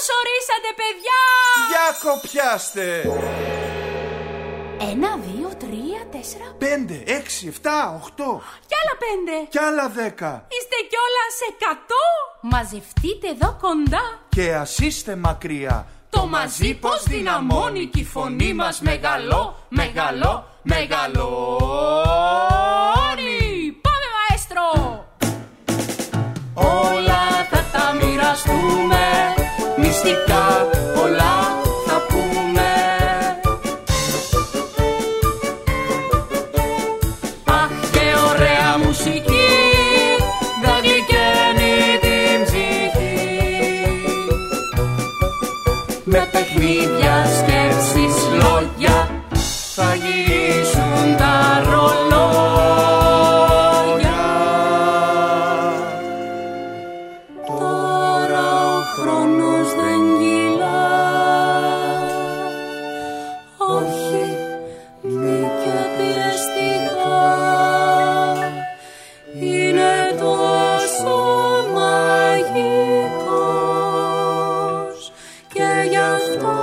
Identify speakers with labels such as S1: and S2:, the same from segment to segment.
S1: Καλώς ορίσατε, παιδιά!
S2: Για κοπιάστε!
S1: 1, 2, 3, 4,
S2: 5, 6, 7, 8.
S1: Κι άλλα 5.
S2: Κι άλλα 10.
S1: Είστε κιόλας 100. Μαζευτείτε εδώ κοντά.
S2: Και ας είστε μακριά.
S1: Το μαζί πως δυναμώνει κι η φωνή μας μεγαλώνει. Πάμε, μαέστρο!
S3: Όλα θα τα μοιραστούμε, μυστικά πολλά θα πούμε. Αχ, και ωραία μουσική, θα γλυκαίνει την ψυχή. Με παιχνίδια, σκέψεις, λόγια, θα γυρίσουν τα ρολόγια. Τώρα ο χρόνος δεν κυλά, όχι μη και πιεστικά. Είναι τόσο μαγικός και γι' αυτό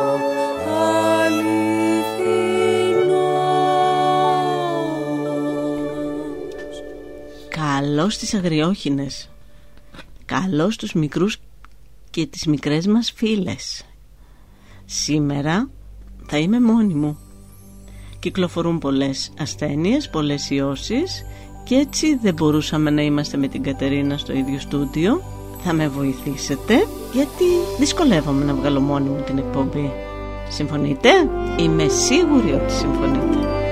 S3: αληθινός.
S4: Καλώς τις αγριόχινες, καλώς τους μικρούς και τις μικρές μας φίλες. Σήμερα θα είμαι μόνη μου. Κυκλοφορούν πολλές ασθένειες, πολλές ιώσεις και έτσι δεν μπορούσαμε να είμαστε με την Κατερίνα στο ίδιο στούντιο. Θα με βοηθήσετε γιατί δυσκολεύομαι να βγάλω μόνη μου την εκπομπή. Συμφωνείτε? Είμαι σίγουρη ότι συμφωνείτε.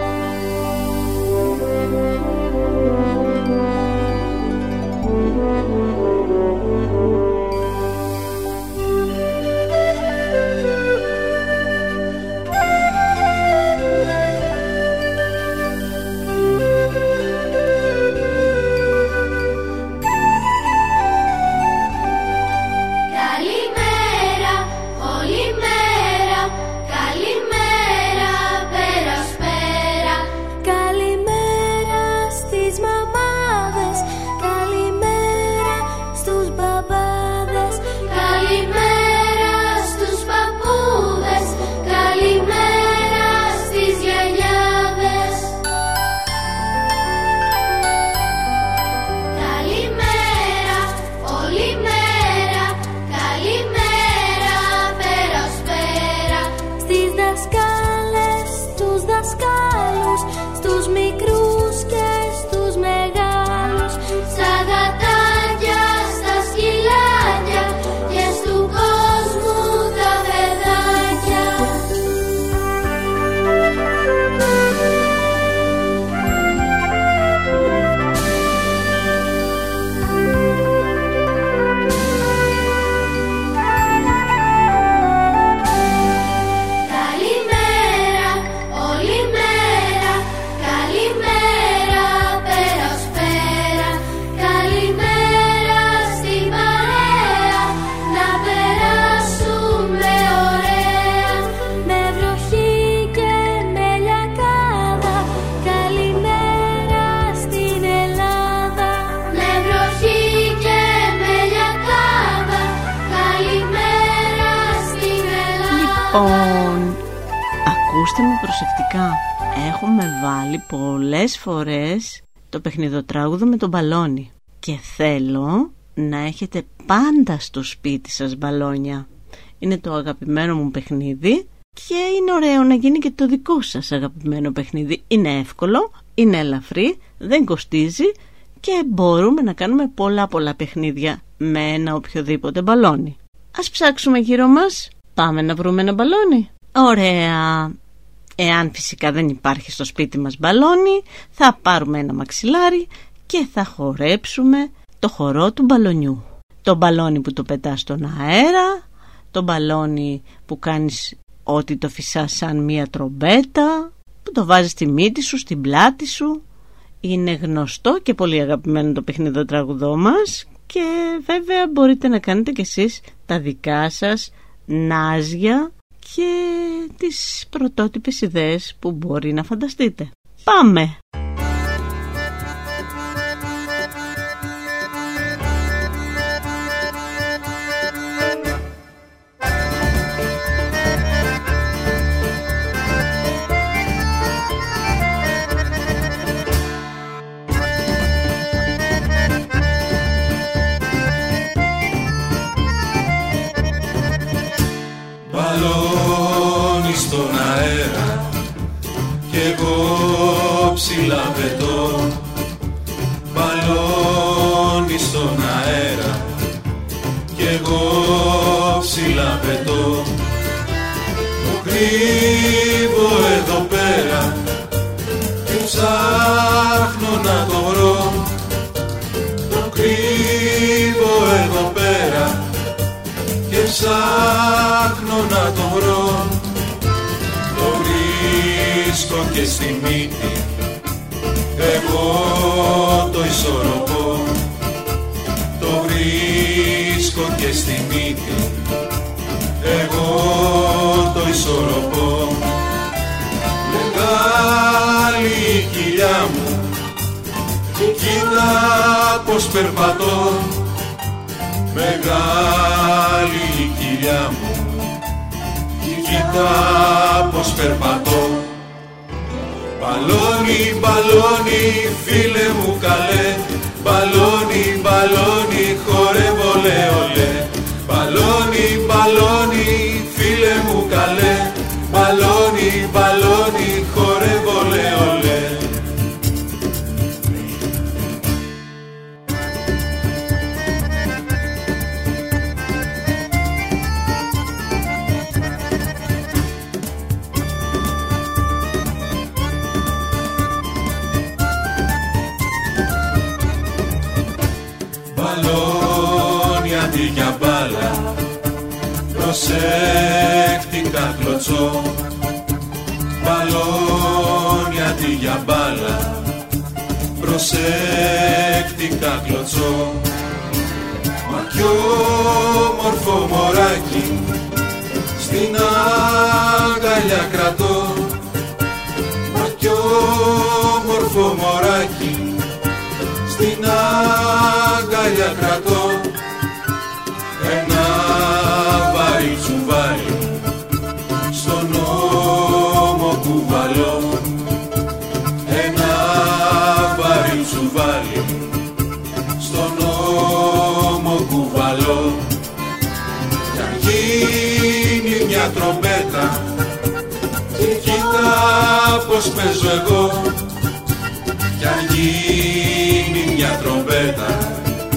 S4: Ακούστε με προσεκτικά. Έχουμε βάλει πολλές φορές το παιχνιδοτράγουδο με τον μπαλόνι και θέλω να έχετε πάντα στο σπίτι σας μπαλόνια. Είναι το αγαπημένο μου παιχνίδι και είναι ωραίο να γίνει και το δικό σας αγαπημένο παιχνίδι. Είναι εύκολο, είναι ελαφρύ, δεν κοστίζει και μπορούμε να κάνουμε πολλά παιχνίδια με ένα οποιοδήποτε μπαλόνι. Ας ψάξουμε γύρω μας. Πάμε να βρούμε ένα μπαλόνι. Ωραία. Εάν φυσικά δεν υπάρχει στο σπίτι μας μπαλόνι, θα πάρουμε ένα μαξιλάρι και θα χορέψουμε το χορό του μπαλονιού. Το μπαλόνι που το πετάς στον αέρα, το μπαλόνι που κάνεις ότι το φυσάς σαν μία τρομπέτα, που το βάζεις στη μύτη σου, στην πλάτη σου. Είναι γνωστό και πολύ αγαπημένο το παιχνιδοτράγουδό μας και βέβαια μπορείτε να κάνετε κι εσείς τα δικά σας νάζια και τις πρωτότυπες ιδέες που μπορεί να φανταστείτε. Πάμε!
S5: εγώ ψηλά πετώ, μπαλόνι στον αέρα, κι εγώ ψηλά πετώ. Το κρύβω εδώ πέρα και ψάχνω να το βρω. Το κρύβω εδώ πέρα και ψάχνω να το βρω. Το βρίσκω και στη μύτη, εγώ το ισορροπώ. Το βρίσκω και στη μύτη, εγώ το ισορροπώ. Μεγάλη η κοιλιά μου, κοίτα πως περπατώ. Μεγάλη η κοιλιά μου, κοίτα πως περπατώ. Μπαλόνι, μπαλόνι, φίλε μου καλέ, μπαλόνι, μπαλόνι, χορεύω λε ολέ. Μπαλόνι, μπαλόνι, φίλε μου καλέ, μπαλόνι, μπαλόνι, χορεύω λε ολέ. Για μπάλα, προσέχτηκα κλωτσό. Μπαλόνι αντί για μπάλα, προσέχτηκα κλωτσό. Μα κι όμορφο μωράκι στην αγκαλιά κρατώ. Μα κι όμορφο μωράκι στην αγκαλιά κρατώ. Ένα βαρύ τσουβάλι στον ώμο κουβαλώ. Ένα βαρύ τσουβάλι στον ώμο κουβαλώ. Κι αν γίνει μια τρομπέτα, κοίτα πως παίζω εγώ. Κι αν γίνει μια τρομπέτα,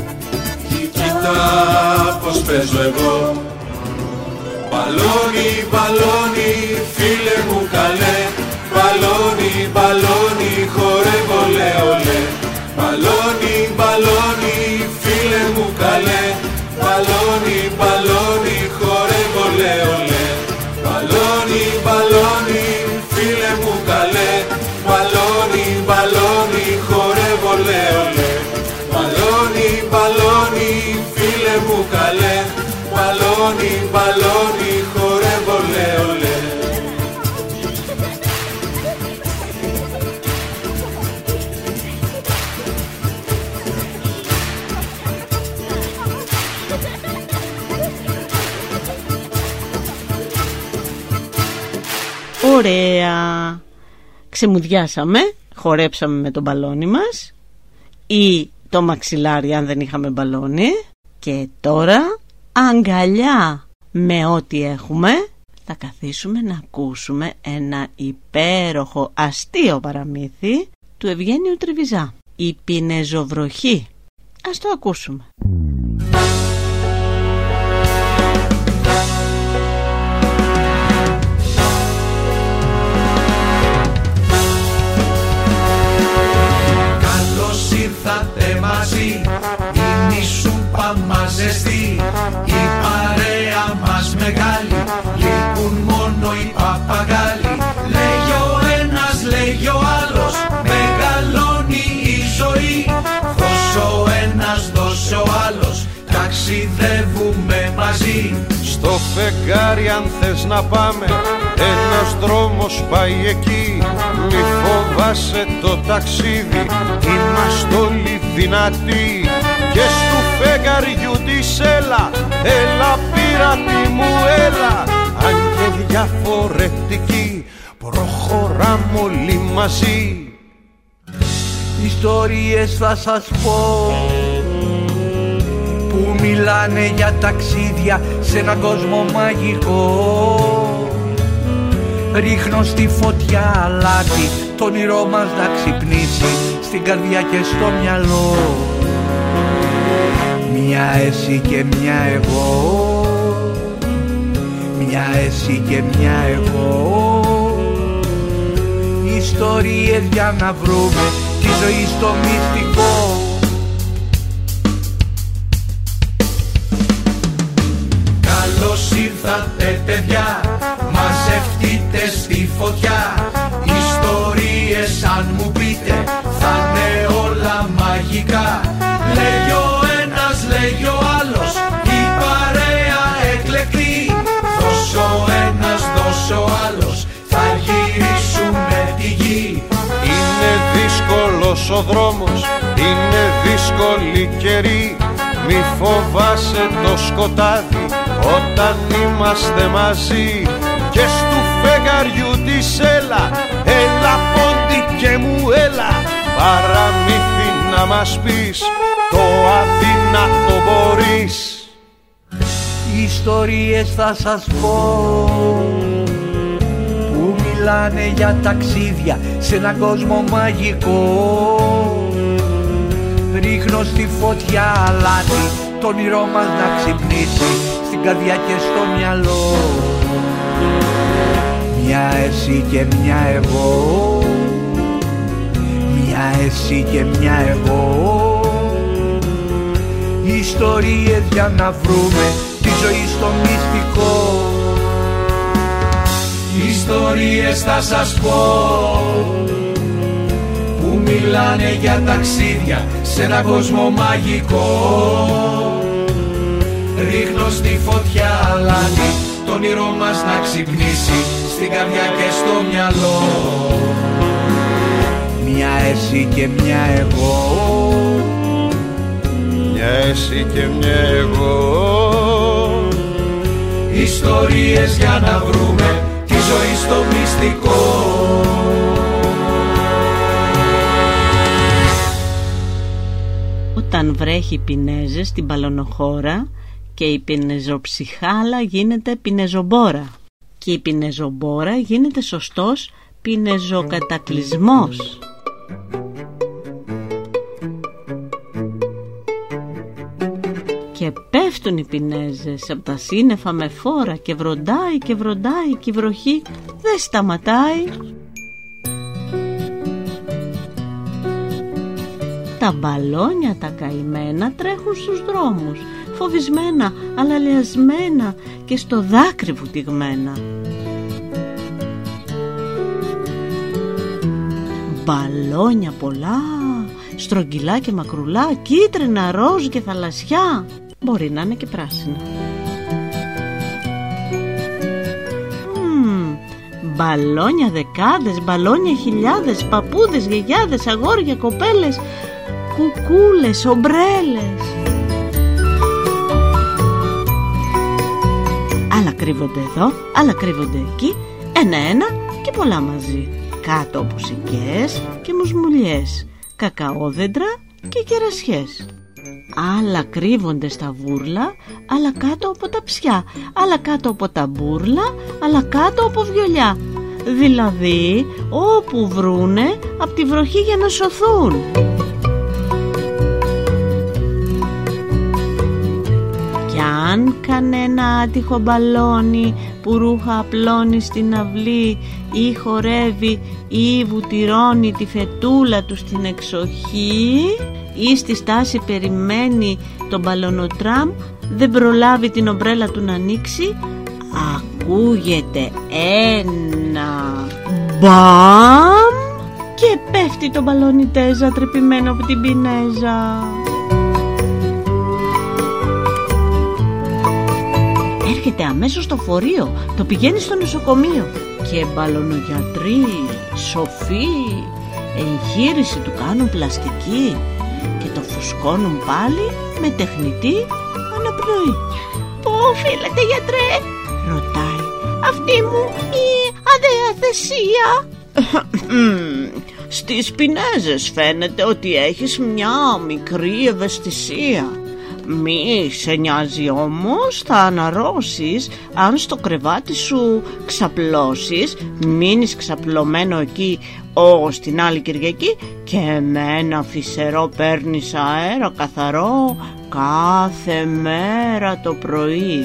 S5: πως παίζω εγώ. Μπαλόνι, μπαλόνι, φίλε μου καλέ, μπαλόνι, μπαλόνι, χορεύω λε ολέ. Μπαλόνι, μπαλόνι, φίλε μου καλέ, μπαλόνι, μπαλόνι, χορεύω λε ολέ. Μπαλόνι, μπαλόνι, φίλε μου καλέ, μπαλόνι, μπαλόνι, χορεύω λε ολέ. Μπαλόνι, μπαλόνι, φίλε μου καλέ, μπαλόνι, μπαλόνι, χορεύω λε ολέ.
S4: Ωραία. Ξεμουδιάσαμε, χορέψαμε με το μπαλόνι μας ή το μαξιλάρι αν δεν είχαμε μπαλόνι. Και τώρα αγκαλιά με ό,τι έχουμε. Θα καθίσουμε να ακούσουμε ένα υπέροχο αστείο παραμύθι του Ευγένιου Τριβιζά, η Πινεζοβροχή. Ας το ακούσουμε.
S6: Ήρθατε μαζί, είναι η σούπα μας ζεστή, η παρέα μας μεγάλη, λείπουν μόνο οι παπαγάλοι. Λέγει ο ένας, λέγει ο άλλος, μεγαλώνει η ζωή. Δώσε ο ένας, δώσε ο άλλος, ταξιδεύουμε μαζί.
S7: Στο φεγγάρι αν θες να πάμε, ένας δρόμος πάει εκεί. Μη φοβάσαι το ταξίδι, είμαστε όλοι δυνατοί. Και στου φεγγαριού της έλα, έλα πειράτη μου έλα. Αν και διαφορετικοί, προχωράμε όλοι μαζί.
S6: Ιστορίες θα σας πω που μιλάνε για ταξίδια σε έναν κόσμο μαγικό. Ρίχνω στη φωτιά αλάτι, το όνειρό μας να ξυπνήσει στην καρδιά και στο μυαλό. Μια εσύ και μια εγώ, μια εσύ και μια εγώ. Ιστορίες για να βρούμε τη ζωή στο μυστικό. Καλώς ήρθατε παιδιά, μαζευτείτε στη φωτιά. Ιστορίες αν μου πείτε θα είναι όλα μαγικά. Λέγει ο ένας, λέγει ο άλλος, η παρέα εκλεκτή. Δώσω ένας, δώσω άλλος, θα γυρίσουμε τη γη.
S7: Είναι δύσκολος ο δρόμος, είναι δύσκολη καιρή. Μη φοβάσαι το σκοτάδι όταν είμαστε μαζί. Και στου φεγγαριού της έλα, έλα πόντι και μου έλα. Παραμύθι να μας πεις, το αδύνατο μπορείς.
S6: Ιστορίες θα σας πω που μιλάνε για ταξίδια σε έναν κόσμο μαγικό. Ρίχνω στη φωτιά αλάτι, το όνειρό μας να ξυπνήσει στην καρδιά και στο μυαλό. Μια εσύ και μια εγώ, μια εσύ και μια εγώ. Ιστορίες για να βρούμε τη ζωή στο μυστικό. Ιστορίες θα σας πω που μιλάνε για ταξίδια σε έναν κόσμο μαγικό. Ρίχνω στη φωτιά αλάτι, το όνειρό μας να ξυπνήσει στην καρδιά και στο μυαλό. Μια εσύ και μια εγώ,
S7: μια εσύ και μια εγώ.
S6: Ιστορίες για να βρούμε τη ζωή στο μυστικό.
S4: Όταν βρέχει πινέζες στην Παλαιονοχώρα και η πινεζοψυχάλα γίνεται πινεζομπόρα και η πινεζομπόρα γίνεται σωστός πινεζοκατακλυσμός. Και πέφτουν οι πινέζες από τα σύννεφα με φόρα και βροντάει και βροντάει και η βροχή δεν σταματάει. Τα μπαλόνια τα καημένα τρέχουν στους δρόμους, φοβισμένα, αλαλιασμένα και στο δάκρυ βουτυγμένα. Μπαλόνια πολλά, στρογγυλά και μακρουλά, κίτρινα, ροζ και θαλασσιά. Μπορεί να είναι και πράσινα. Μπαλόνια δεκάδες, μπαλόνια χιλιάδες, παππούδες, γιαγιάδες, αγόρια, κοπέλες, κουκούλες, ομπρέλες. Άλλα κρύβονται εδώ, άλλα κρύβονται εκεί, ένα-ένα και πολλά μαζί. Κάτω από σικές και μουσμουλιές, κακαόδεντρα και κερασιές. Άλλα κρύβονται στα βούρλα, άλλα κάτω από τα ψιά, άλλα κάτω από τα μπούρλα, άλλα κάτω από βιολιά. Δηλαδή όπου βρούνε από τη βροχή για να σωθούν. Κι αν κανένα άτυχο μπαλόνι που ρούχα απλώνει στην αυλή ή χορεύει ή βουτυρώνει τη φετούλα του στην εξοχή ή στη στάση περιμένει τον μπαλονοτραμ, δεν προλάβει την ομπρέλα του να ανοίξει, ακούγεται ένα μπαμ και πέφτει το μπαλονιτέζα τρυπημένο από την πινέζα. Έρχεται αμέσως στο φορείο, το πηγαίνει στο νοσοκομείο και μπαλονογιατροί σοφοί εγχείρηση του κάνουν πλαστική και το φουσκώνουν πάλι με τεχνητή αναπνοή. «Πού οφείλεται, γιατρέ?» ρωτάει. «Αυτή μου η αδιαθεσία». «Στις πινέζες φαίνεται ότι έχεις μια μικρή ευαισθησία. Μη σε νοιάζει όμως, θα αναρρώσεις αν στο κρεβάτι σου ξαπλώσεις, μείνεις ξαπλωμένο εκεί ως την άλλη Κυριακή και με ένα φυσερό παίρνεις αέρα καθαρό κάθε μέρα το πρωί.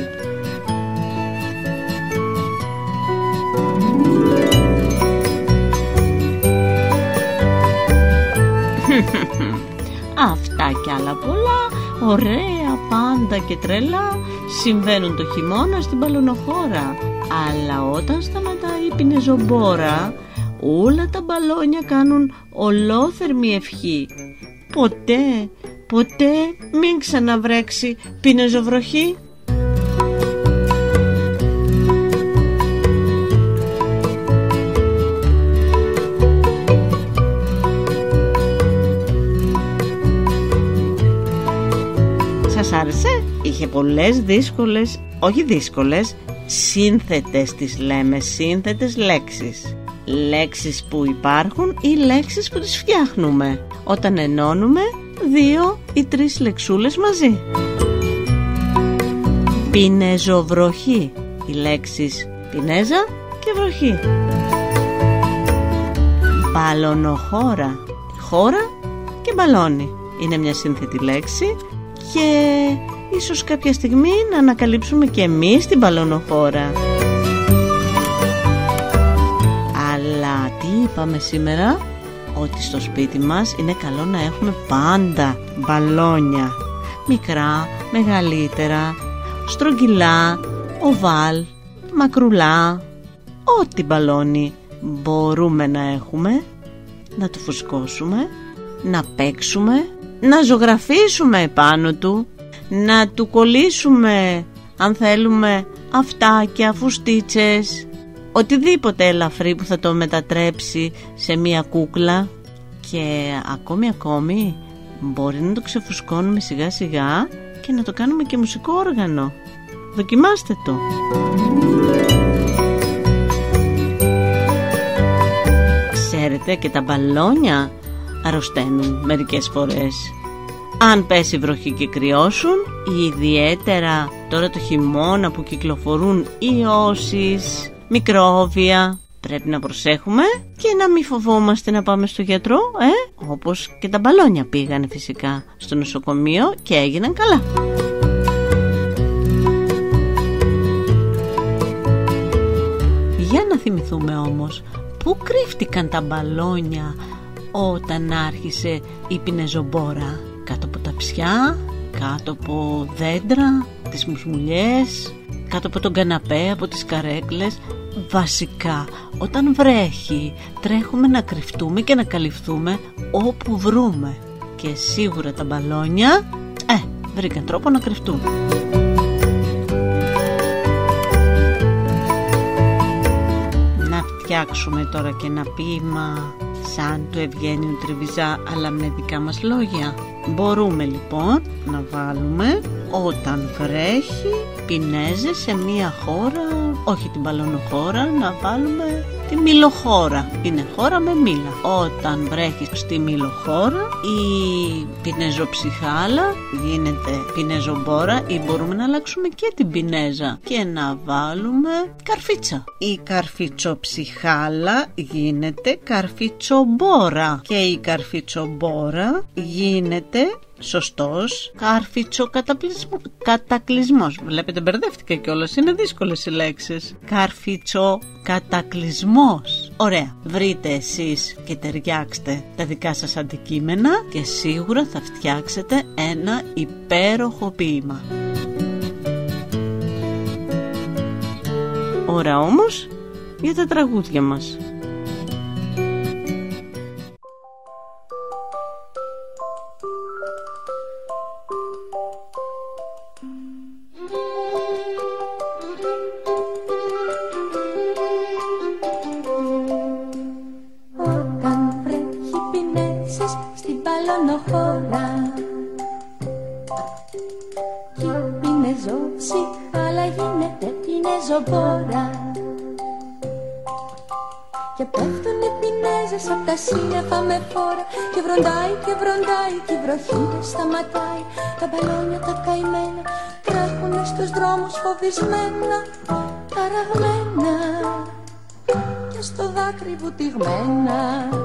S4: Αυτά κι άλλα πολλά, ωραία, πάντα και τρελά, συμβαίνουν το χειμώνα στην Μπαλονοχώρα. Αλλά όταν σταματάει η πινεζομπόρα, όλα τα μπαλόνια κάνουν ολόθερμη ευχή. Ποτέ μην ξαναβρέξει πινεζοβροχή. Σας άρεσε? Είχε πολλές σύνθετες τις λέμε, σύνθετες λέξεις. Λέξεις που υπάρχουν ή λέξεις που τις φτιάχνουμε όταν ενώνουμε 2 ή 3 λεξούλες μαζί. Πινεζοβροχή, οι λέξεις πινέζα και βροχή. Μπαλονοχώρα, χώρα και μπαλόνι είναι μια σύνθετη λέξη και ίσως κάποια στιγμή να ανακαλύψουμε και εμείς την μπαλονοχώρα. Αλλά τι είπαμε σήμερα? Ότι στο σπίτι μας είναι καλό να έχουμε πάντα μπαλόνια. Μικρά, μεγαλύτερα, στρογγυλά, οβάλ, μακρουλά. Ό,τι μπαλόνι μπορούμε να έχουμε, να το φουσκώσουμε, να παίξουμε, να ζωγραφίσουμε επάνω του, να του κολλήσουμε αν θέλουμε αυτάκια, φουστίτσες, οτιδήποτε ελαφρύ που θα το μετατρέψει σε μία κούκλα. Και ακόμη μπορεί να το ξεφουσκώνουμε σιγά σιγά και να το κάνουμε και μουσικό όργανο. Δοκιμάστε το. Ξέρετε, και τα μπαλόνια αρρωσταίνουν μερικές φορές. Αν πέσει βροχή και κρυώσουν, ιδιαίτερα τώρα το χειμώνα που κυκλοφορούν ιώσεις, μικρόβια, πρέπει να προσέχουμε και να μην φοβόμαστε να πάμε στο γιατρό, όπως και τα μπαλόνια πήγανε φυσικά στο νοσοκομείο και έγιναν καλά. Για να θυμηθούμε όμως, πού κρύφτηκαν τα μπαλόνια όταν άρχισε η πινεζομπόρα? Κάτω από ταψιά, κάτω από δέντρα, τις μουσμουλιές, κάτω από τον καναπέ, από τις καρέκλες. Βασικά, όταν βρέχει, τρέχουμε να κρυφτούμε και να καλυφθούμε όπου βρούμε. Και σίγουρα τα μπαλόνια, βρήκαν τρόπο να κρυφτούν. Να φτιάξουμε τώρα και ένα ποίημα σαν του Ευγένιου Τριβιζά, αλλά με δικά μας λόγια. Μπορούμε λοιπόν να βάλουμε όταν βρέχει πινέζες σε μία χώρα, όχι την μπαλονοχώρα, να βάλουμε τη μήλοχώρα. Είναι χώρα με μήλα. Όταν βρέχει στη μήλοχώρα η πινεζοψυχάλα γίνεται πινεζομπόρα, ή μπορούμε να αλλάξουμε και την πινέζα και να βάλουμε καρφίτσα. Η καρφιτσοψυχάλα γίνεται καρφιτσομπόρα και η καρφιτσομπόρα γίνεται σωστός καρφιτσοκατακλυσμός. Βλέπετε, μπερδεύτηκα κιόλας, είναι δύσκολες οι λέξεις. Καρφιτσοκατακλυσμός. Ωραία, βρείτε εσείς και ταιριάξτε τα δικά σας αντικείμενα και σίγουρα θα φτιάξετε ένα υπέροχο ποίημα. Ώρα όμως για τα τραγούδια μας.
S3: Και πέφτουν οι πινέζες βράζες απ' τα σύννεφα με φόρα και βροντάει και βροντάει και η βροχή δεν σταματάει. Τα μπαλόνια τα καημένα τρέχουνε στους δρόμους φοβισμένα, ταραγμένα και στο δάκρυ βουτυγμένα.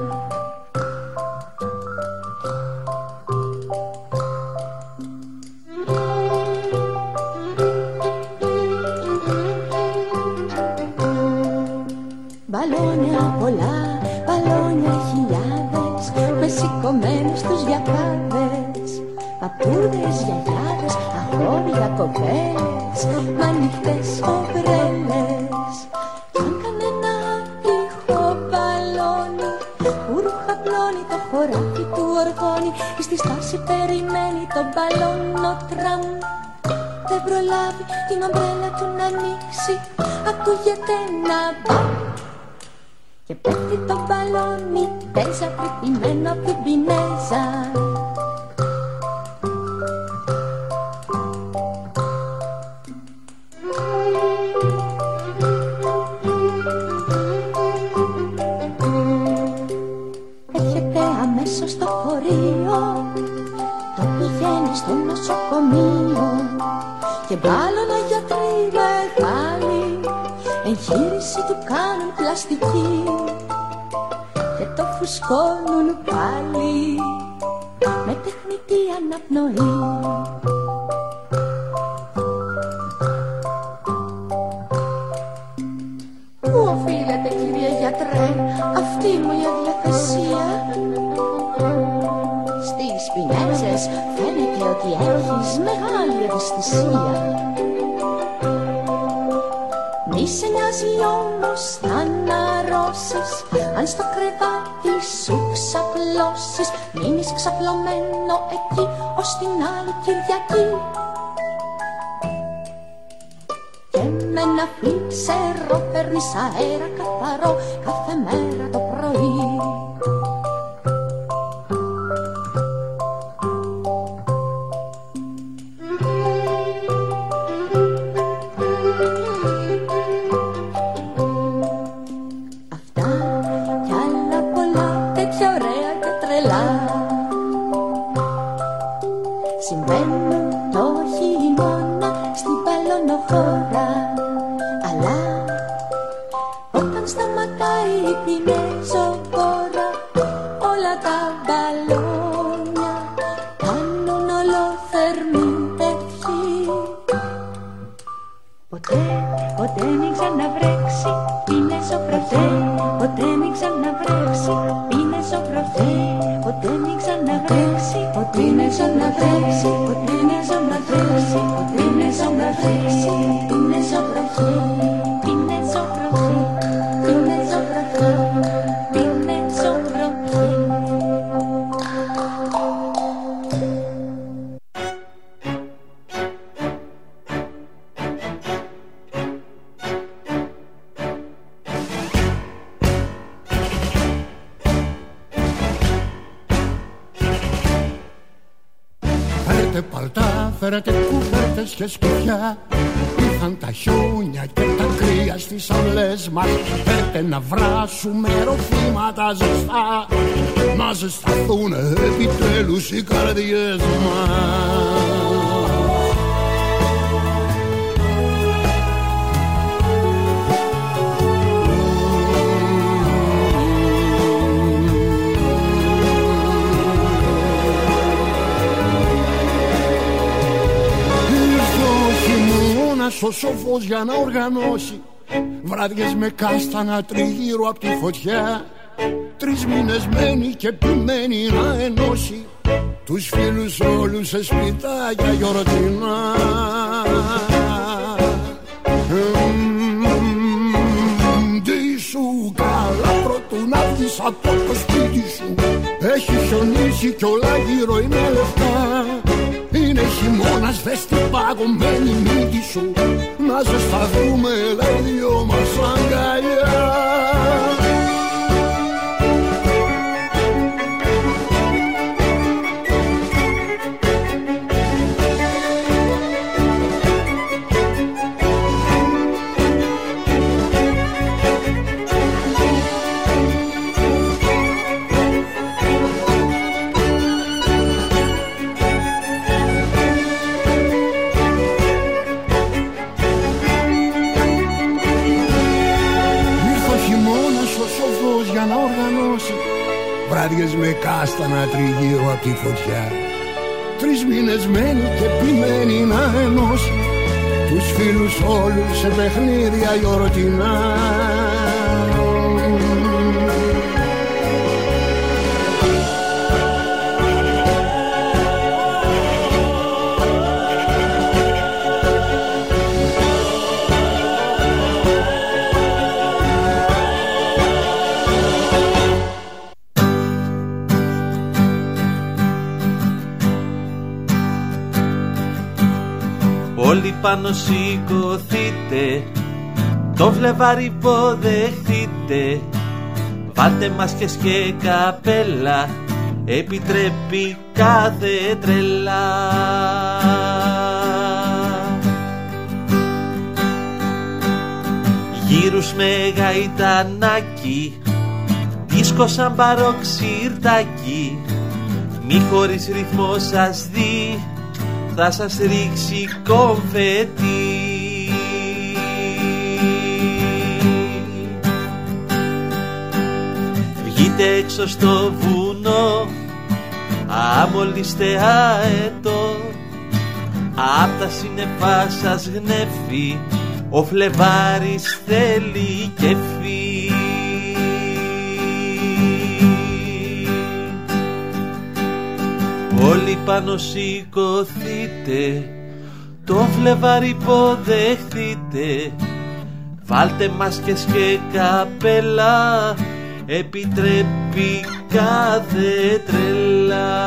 S3: Μπαλόνια πολλά, μπαλόνια χιλιάδες, με σηκωμένους τους διακάδες, παππούδες, γιαγιάδες, αγόρια, κοπέλες, μ' ανοιχτές ομπρέλες. Κι αν κανένα τυχό μπαλόνι που ρούχα πλώνει το χωράφι του οργώνει ή στη στάση περιμένει το μπαλόνο τραμ, δεν προλάβει την ομπρέλα του να ανοίξει, ακούγεται να μπα και πέφτει το μπαλόνι, τέζα κρυπημένο απ' την πινέζα. Έρχεται αμέσως στο χωρίο, το πηγαίνει στο νοσοκομείο και μπάλωνα γιατροί μεγάλοι εγχείρηση του κάνουν πλαστική και το φουσκώνουν πάλι με τεχνητή αναπνοή. Πού οφείλεται, κύριε γιατρέ, αυτή μου η αδιαθεσία? Στις πινέζες φαίνεται ότι έχεις μεγάλη ευαισθησία. Μη σε νοιάζει όμως θα αναρρώσεις αν στο κρεβάτι σου ξαπλώσεις. Μείνεις ξαπλωμένο εκεί ως την άλλη Κυριακή και με ένα φλίξερο παίρνεις αέρα καθαρό κάθε μέρα το πρωί.
S8: Φέρετε κουβέρτες και σκουφιά, ήρθαν τα χιόνια και τα κρύα στις αυλές μας. Φέρτε να βράσουμε ροφήματα ζεστά, να ζεσταθούν επιτέλους οι καρδιές μας. Ο σοφός για να οργανώσει βράδιες με κάστανα τριγύρω απ' τη φωτιά. 3 μήνες μένει και επιμένει να ενώσει τους φίλους όλους σε σπιτάκια γιορτινά. Τι σου καλά πρώτου να βγεις από το σπίτι σου. Έχει χιονίσει κι όλα γύρω είναι λεφτά. Είναι χειμώνας, δες την παγωμένη μύτη σου. Να ζεσταθούμε, λέει δυο μας αγκαλιά. για να οργανώσει βράδιες με κάστανα τριγύρω απ' τη φωτιά. 3 μήνες μένει και επιμένει να ενώσει τους φίλους όλους σε παιχνίδια γιορτινά.
S9: Όλοι πάνω σηκωθείτε, το Φλεβάρι υποδεχτείτε, βάλτε μάσκες και καπέλα, επιτρέπει κάθε τρέλα. Γύρους με γαϊτανάκι, δίσκο σαν παροξυρτάκι, μη χωρίς ρυθμό σας δει, θα σας ρίξει κομφετί. Βγείτε έξω στο βουνό, αμολύστε αετό, απ' τα σύννεφα σας γνέφει, ο Φλεβάρης θέλει κέφι. Όλοι πάνω σηκωθείτε, το Φλεβάρι υποδεχτείτε, βάλτε μάσκες και καπέλα, επιτρέπει κάθε τρέλα.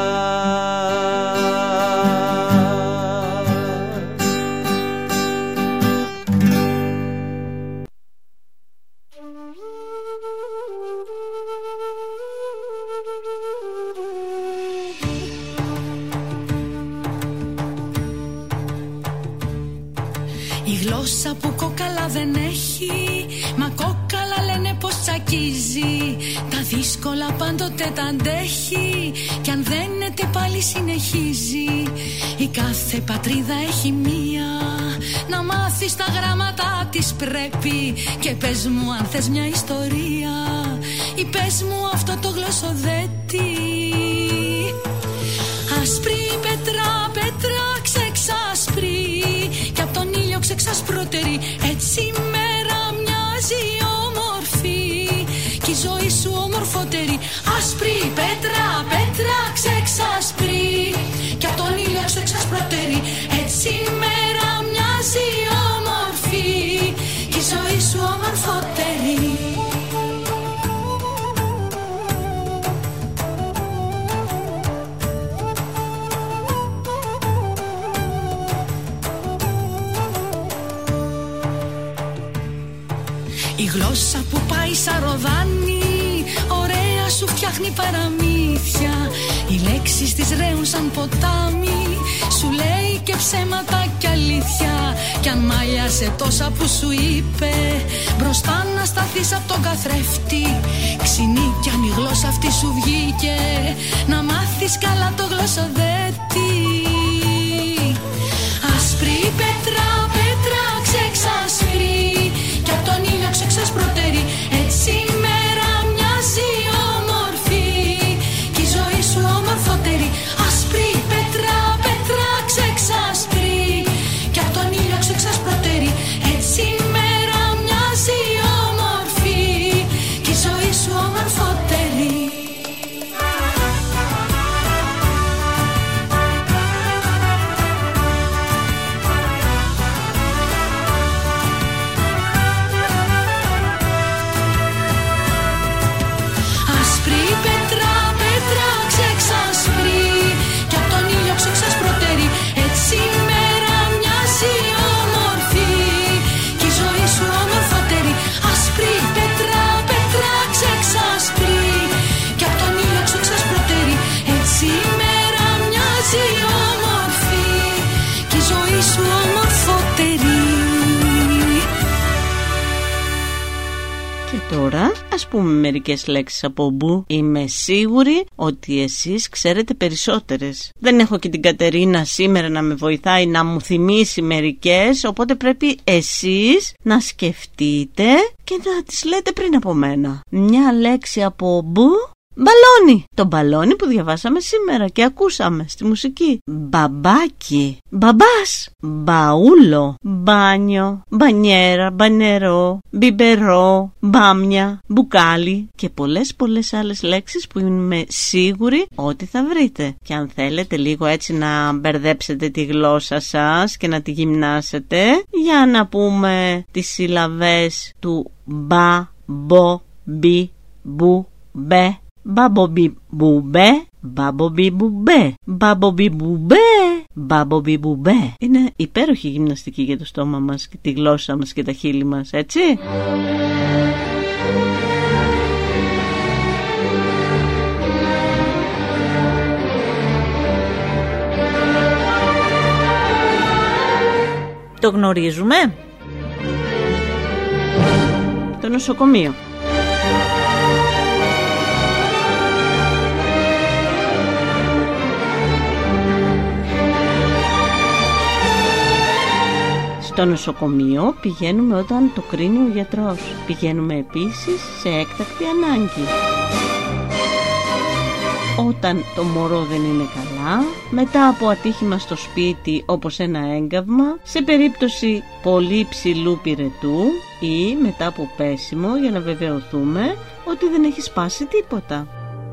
S10: Που κόκαλα δεν έχει, μα κόκαλα λένε πως τσακίζει. Τα δύσκολα πάντοτε τα αντέχει, κι αν δένεται πάλι συνεχίζει. Η κάθε πατρίδα έχει μία, να μάθεις τα γράμματα της πρέπει. Και πες μου αν θες μια ιστορία, ή πες μου αυτό το γλωσσοδέτη. Ασπρή πέτρα, πέτρα ξεξασπρή, κι απ' τον ήλιο ξεξασπρότερη. Έτσι η μέρα μοιάζει όμορφη, κι η ζωή σου ομορφότερη. Ασπρή πέτρα, πέτρα ξεξασπρή, κι απ' τον ήλιο ξεξασπρότερη. Έτσι η μέρα μοιάζει όμορφη, κι η ζωή σου ομορφότερη. Η γλώσσα που πάει σαν ροδάνι, ωραία σου φτιάχνει παραμύθια. Οι λέξεις της ρέουν σαν ποτάμι, σου λέει και ψέματα κι αλήθεια. Κι αν μάλιασε τόσα που σου είπε, μπροστά να σταθείς απ' τον καθρέφτη. Ξινή κι αν η γλώσσα αυτή σου βγήκε, να μάθεις καλά το γλωσσοδέτη. Ασπρή πέτρα, πέτρα ξεξασπρή, κι απ' τον ήλιο ξεξασπρότερη. Έτσι η μέρα μοιάζει όμορφη, κι η ζωή σου ομορφότερη. Ασπρή πέτρα, πέτρα ξεξασπρή, κι απ' τον ήλιο ξεξασπρότερη. Έτσι η μέρα μοιάζει όμορφη, κι η ζωή σου ομορφότερη.
S4: Και τώρα ας πούμε μερικές λέξεις από μπου. Είμαι σίγουρη ότι εσείς ξέρετε περισσότερες. Δεν έχω και την Κατερίνα σήμερα να με βοηθάει να μου θυμίσει μερικές, οπότε πρέπει εσείς να σκεφτείτε και να τις λέτε πριν από μένα. Μια λέξη από μπου. Μπαλόνι. Το μπαλόνι που διαβάσαμε σήμερα και ακούσαμε στη μουσική. Μπαμπάκι. Μπαμπάς. Μπαούλο. Μπάνιο. Μπανιέρα. Μπανερό. Μπιμπερό. Μπάμια. Μπουκάλι. Και πολλές άλλες λέξεις που είμαι σίγουρη ότι θα βρείτε. Και αν θέλετε λίγο έτσι να μπερδέψετε τη γλώσσα σας και να τη γυμνάσετε, για να πούμε τις συλλαβές του μπα, μπο, μπι, μπου, μπε. Μπαμπομπι μπουμπέ, μπαμπομπι μπουμπέ, μπαμπομπι μπουμπέ, μπαμπομπι μπουμπέ. Είναι υπέροχη γυμναστική για το στόμα μας και τη γλώσσα μας και τα χείλη μας, έτσι. Το γνωρίζουμε. Το νοσοκομείο. Στο νοσοκομείο πηγαίνουμε όταν το κρίνει ο γιατρός. Πηγαίνουμε επίσης σε έκτακτη ανάγκη. Όταν το μωρό δεν είναι καλά, μετά από ατύχημα στο σπίτι όπως ένα έγκαυμα, σε περίπτωση πολύ ψηλού πυρετού ή μετά από πέσιμο για να βεβαιωθούμε ότι δεν έχει σπάσει τίποτα.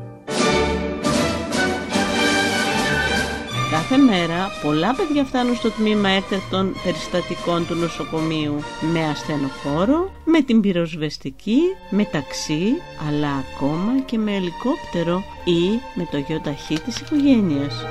S4: Κάθε μέρα πολλά παιδιά φτάνουν στο τμήμα έκτακτων περιστατικών του νοσοκομείου με ασθενοφόρο, με την πυροσβεστική, με ταξί, αλλά ακόμα και με ελικόπτερο ή με το γιοταχή της οικογένειας.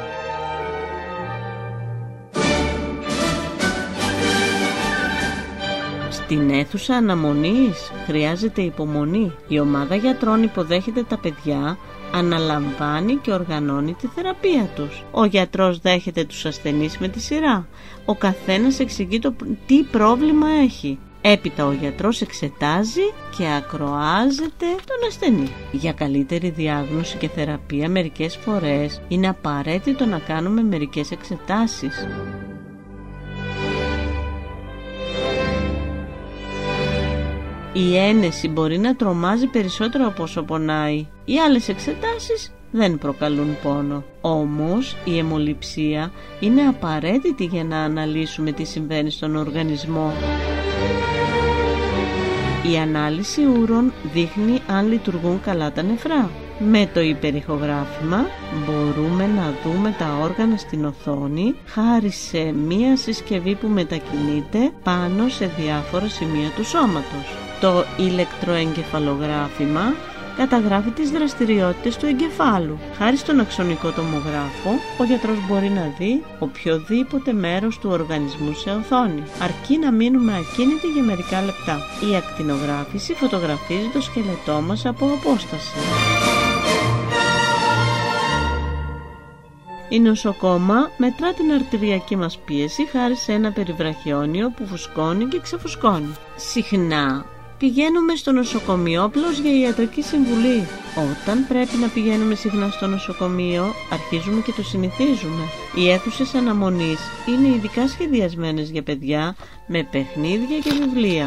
S4: Στην αίθουσα αναμονής χρειάζεται υπομονή. Η ομάδα γιατρών υποδέχεται τα παιδιά, αναλαμβάνει και οργανώνει τη θεραπεία τους. Ο γιατρός δέχεται τους ασθενείς με τη σειρά. Ο καθένας εξηγεί τι πρόβλημα έχει. Έπειτα ο γιατρός εξετάζει και ακροάζεται τον ασθενή. Για καλύτερη διάγνωση και θεραπεία μερικές φορές είναι απαραίτητο να κάνουμε μερικές εξετάσεις. Η ένεση μπορεί να τρομάζει περισσότερο από όσο πονάει. Οι άλλες εξετάσεις δεν προκαλούν πόνο. Όμως η αιμοληψία είναι απαραίτητη για να αναλύσουμε τι συμβαίνει στον οργανισμό. Η ανάλυση ούρων δείχνει αν λειτουργούν καλά τα νεφρά. Με το υπερηχογράφημα μπορούμε να δούμε τα όργανα στην οθόνη χάρη σε μία συσκευή που μετακινείται πάνω σε διάφορα σημεία του σώματος. Το ηλεκτροεγκεφαλογράφημα καταγράφει τις δραστηριότητες του εγκεφάλου. Χάρη στον αξονικό τομογράφο, ο γιατρός μπορεί να δει οποιοδήποτε μέρος του οργανισμού σε οθόνη, αρκεί να μείνουμε ακίνητοι για μερικά λεπτά. Η ακτινογράφηση φωτογραφίζει το σκελετό μας από απόσταση. Η νοσοκόμα μετρά την αρτηριακή μας πίεση χάρη σε ένα περιβραχιόνιο που φουσκώνει και ξεφουσκώνει. Συχνά πηγαίνουμε στο νοσοκομείο απλώς για ιατρική συμβουλή. Όταν πρέπει να πηγαίνουμε συχνά στο νοσοκομείο, αρχίζουμε και το συνηθίζουμε. Οι αίθουσες αναμονής είναι ειδικά σχεδιασμένες για παιδιά με παιχνίδια και βιβλία.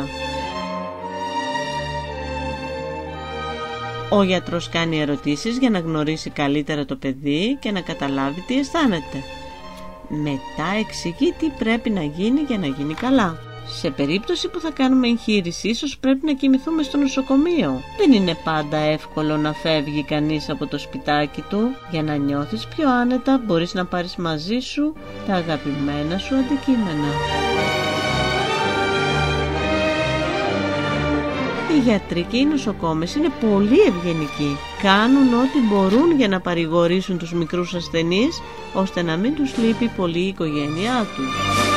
S4: Ο γιατρός κάνει ερωτήσεις για να γνωρίσει καλύτερα το παιδί και να καταλάβει τι αισθάνεται. Μετά εξηγεί τι πρέπει να γίνει για να γίνει καλά. Σε περίπτωση που θα κάνουμε εγχείρηση, ίσως πρέπει να κοιμηθούμε στο νοσοκομείο. Δεν είναι πάντα εύκολο να φεύγει κανείς από το σπιτάκι του. Για να νιώθεις πιο άνετα, μπορείς να πάρεις μαζί σου τα αγαπημένα σου αντικείμενα. Οι γιατροί και οι νοσοκόμες είναι πολύ ευγενικοί. Κάνουν ό,τι μπορούν για να παρηγορήσουν τους μικρούς ασθενείς, ώστε να μην τους λείπει πολύ η οικογένειά τους.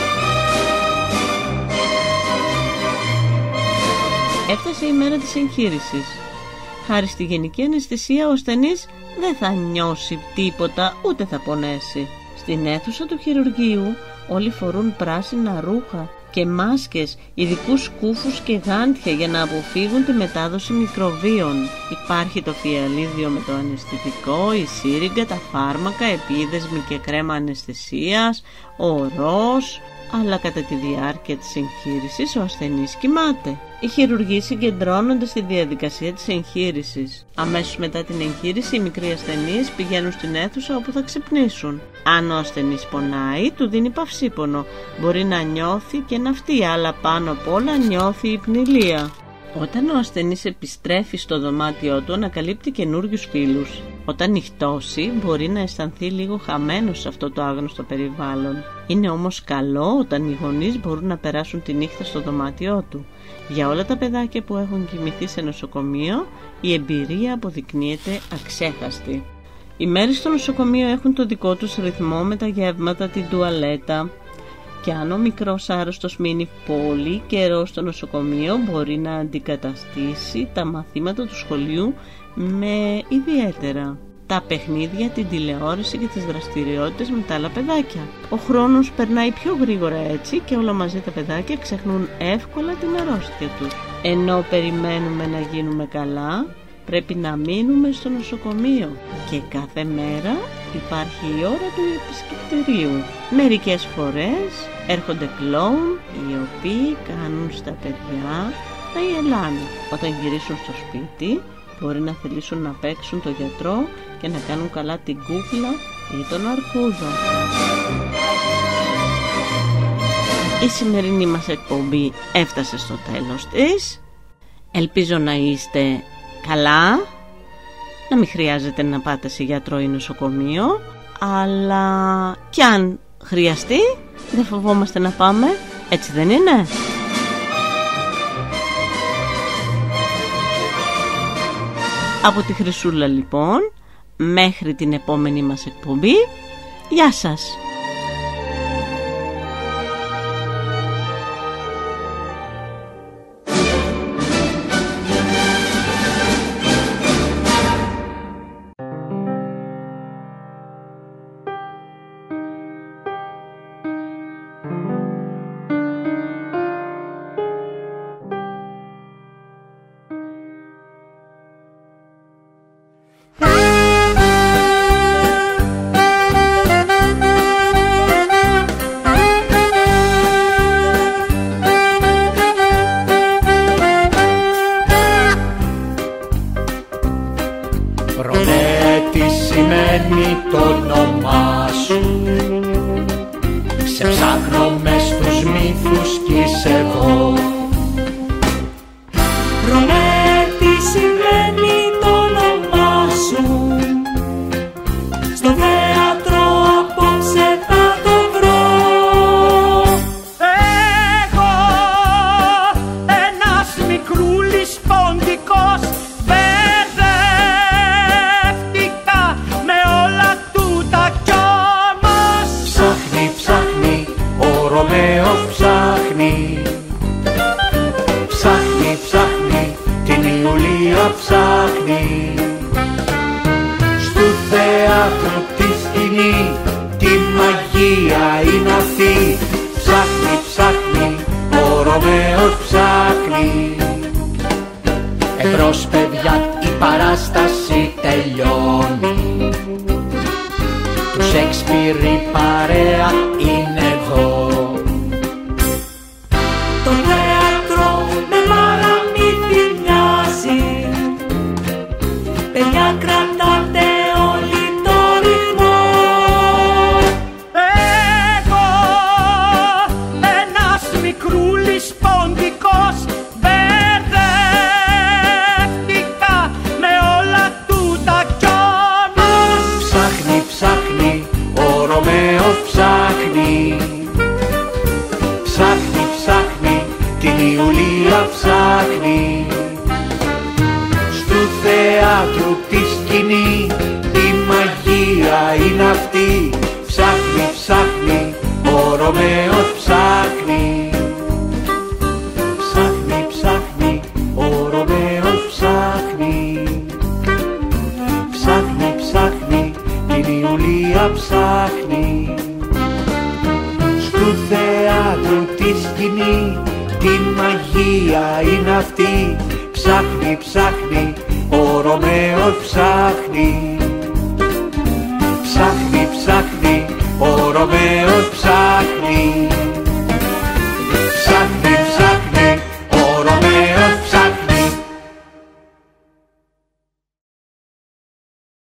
S4: Έφτασε η μέρα της εγχείρησης. Χάρη στη γενική αναισθησία ο ασθενής δεν θα νιώσει τίποτα ούτε θα πονέσει. Στην αίθουσα του χειρουργείου όλοι φορούν πράσινα ρούχα και μάσκες, ειδικούς σκούφους και γάντια για να αποφύγουν τη μετάδοση μικροβίων. Υπάρχει το φιαλίδιο με το αναισθητικό, η σύριγγα, τα φάρμακα, επίδεσμοι και κρέμα αναισθησίας, ο ορός, αλλά κατά τη διάρκεια της εγχείρησης ο ασθενής κοιμάται. Οι χειρουργοί συγκεντρώνονται στη διαδικασία της εγχείρησης. Αμέσως μετά την εγχείρηση οι μικροί ασθενείς πηγαίνουν στην αίθουσα όπου θα ξυπνήσουν. Αν ο ασθενής πονάει, του δίνει παυσίπονο. Μπορεί να νιώθει και ναυτεί, αλλά πάνω απ' όλα νιώθει υπνηλία. Όταν ο ασθενής επιστρέφει στο δωμάτιό του, ανακαλύπτει καινούριους φίλους. Όταν νυχτώσει, μπορεί να αισθανθεί λίγο χαμένος σε αυτό το άγνωστο περιβάλλον. Είναι όμως καλό όταν οι γονείς μπορούν να περάσουν τη νύχτα στο δωμάτιό του. Για όλα τα παιδάκια που έχουν κοιμηθεί σε νοσοκομείο, η εμπειρία αποδεικνύεται αξέχαστη. Οι μέρες στο νοσοκομείο έχουν το δικό τους ρυθμό με τα γεύματα, την τουαλέτα. Και αν ο μικρός άρρωστος μείνει πολύ καιρό στο νοσοκομείο, μπορεί να αντικαταστήσει τα μαθήματα του σχολείου με ιδιαίτερα τα παιχνίδια, την τηλεόραση και τις δραστηριότητες με τα άλλα παιδάκια. Ο χρόνος περνάει πιο γρήγορα έτσι και όλα μαζί τα παιδάκια ξεχνούν εύκολα την αρρώστια τους. Ενώ περιμένουμε να γίνουμε καλά, πρέπει να μείνουμε στο νοσοκομείο και κάθε μέρα υπάρχει η ώρα του επισκεπτηρίου. Μερικές φορές έρχονται κλόουν οι οποίοι κάνουν στα παιδιά να γελάνε. Όταν γυρίσουν στο σπίτι μπορεί να θελήσουν να παίξουν το γιατρό και να κάνουν καλά την κούκλα ή τον αρκούδο. Η σημερινή μας εκπομπή έφτασε στο τέλος της. Ελπίζω να είστε καλά, να μην χρειάζεται να πάτε σε γιατρό ή νοσοκομείο, αλλά κι αν χρειαστεί δεν φοβόμαστε να πάμε, έτσι δεν είναι? Από τη Χρυσούλα λοιπόν, μέχρι την επόμενη μας εκπομπή, γεια σας!
S6: Ψάχνει, στο θέατρο τη σκηνή είναι αυτή? Ψάχνει, ψάχνει, ο Ρωμαίος ψάχνει. Ψάχνει, ψάχνει, ο Ρωμαίος